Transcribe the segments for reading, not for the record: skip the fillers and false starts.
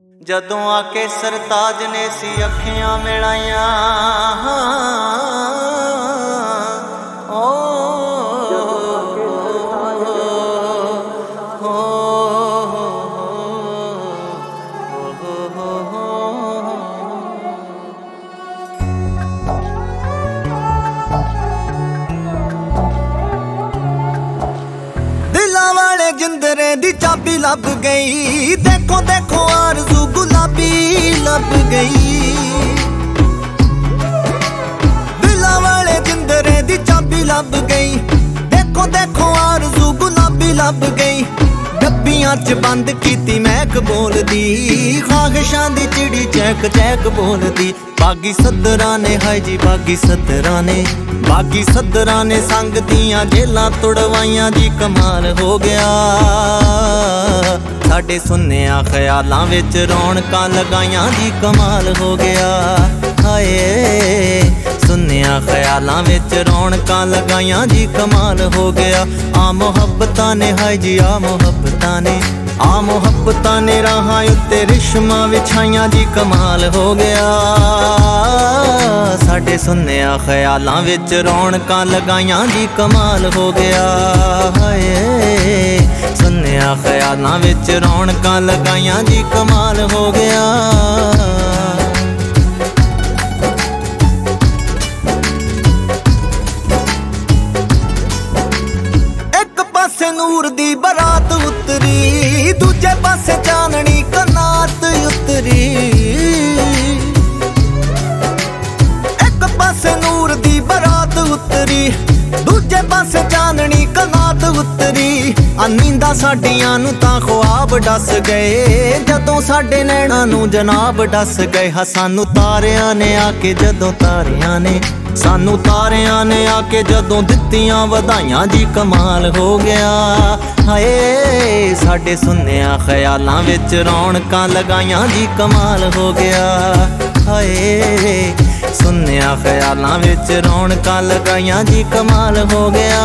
जदों आके सरताज ने सी अखियां मिलाइया दिलां वाले जिंदरे दी चाबी लभ गई। देखो देखो आरज़ू गुलाबी लभ गई। दिलां वाले जिंदरे दी चाबी लभ गई। देखो देखो आरज़ू गुलाबी लभ गई। डब्बियां च बंद कीती महक बोलदी। ख्वाहिशां दी चिड़ी चहक चहक बोलदी। बागी सदरां ने हाय जी बागी सदरां ने, बागी सदरां ने संग दियां जेलां तुड़वाइयां जी। कमाल हो गया साडे सुन्निया ख्यालां विच रौनकां लगाइयां जी। कमाल हो गया हाय सुन्निया ख्यालां विच रौनकां लगाइयां जी। कमाल हो गया आ मुहब्बतां ने हाय जी आ मुहब्बतां ने, आ मुहब्बतां ने राहां उत्ते रिश्मां विछाइयां जी। कमाल हो गया साडे सुन्निया ख्यालां विच रौनकां लगाइयां जी। कमाल हो गया हाय सुन्निया ख्यालां विच रौनकां लगाइयां जी। कमाल हो गया एक पासे नूर दी बरात उतरी, दूजे पासे चाननी कनात उतरी। एक पासे नूर दी बरात उतरी, दूजे पासे चाननी कनात उतरी। नींदा साडियां नूं तां ख्वाब डस गए। जदों साडे नैणां नूं जनाब डस गए। हा सानू तारियां ने आके जदों तारियां ने, सानू तारियां ने आके जदों दित्तियां वधाइयां जी। कमाल हो गया हाय साडे सुन्निया ख्यालां विच रौनकां लगाइयां जी। कमाल हो गया हाय सुन्निया ख्यालां विच रौनकां लगाइयां जी। कमाल हो गया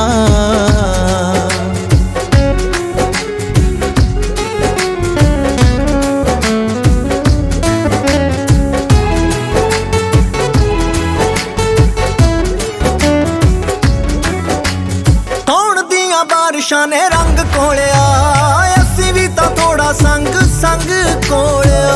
बारिशां ने रंग घोलिया। असी भी तां थोड़ा संग संग घोलिया।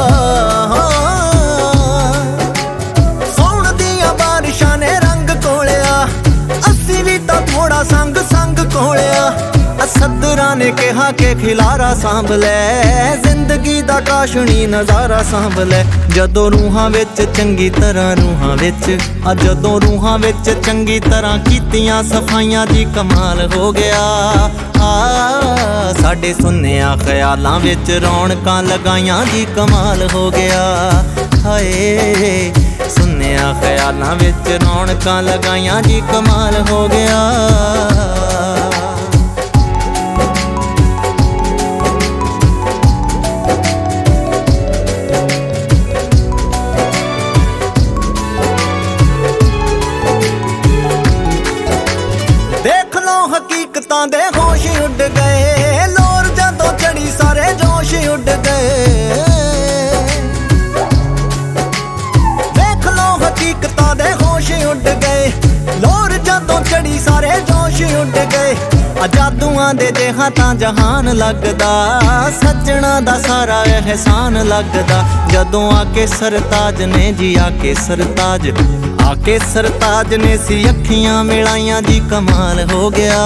सौण दियां बारिशां ने रंग घोलिया। असी भी तां थोड़ा संग संग घोलिया। सदरां ने कहा के खिलारा सांभ लै, जिंदगी दा काशनी नज़ारा सांभ लै। जदों रूहां विच चंगी तरह रूहां विच, जदों रूहां विच चंगी तरह कीतियां सफाइयां जी। कमाल हो गया साडे सुन्निया ख्यालां विच रौनकां लगाइयां जी। कमाल हो गया हाय सुन्निया ख्यालां विच रौनकां लगाइयां जी। कमाल हो गया हकीकतां दे होश उड़ गए। लोर जदों चढ़ी सारे जोश उड़ गए। देख लो हकीकतां दे होश उड़ गए। लोर जदों चढ़ी सारे जोश उड़ गए। जादूआं दे जेहा तां जहान लगदा। सज्जणा दा सारा एहसान लगदा। जदों आके सरताज ने जी आके सरताज, आके सरताज ने सी अखियां मिलाइयां जी। कमाल हो गया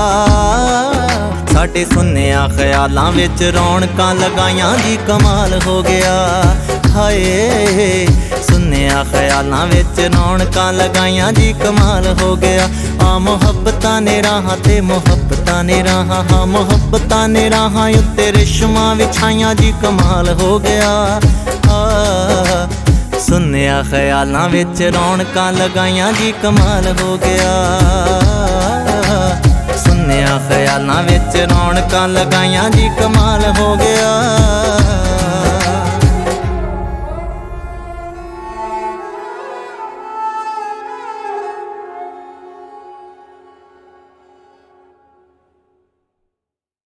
साडे सुन्निया ख्यालां विच रौनकां लगाइयां जी। कमाल हो गया हाय सुन्निया ख्यालां विच रौनकां लगाइयां जी। कमाल हो गया आ मुहब्बतां ने राहां ते मुहब्बतां ने राहां, हाँ मुहब्बतां ने राहां उत्ते रिश्मां विछाइयां जी। कमाल हो गया सुन्निया ख्यालां विच रौनकां लगाइयां जी। कमाल हो गया सुन्निया ख्यालां विच रौनकां लगाइयां जी। कमाल हो गया।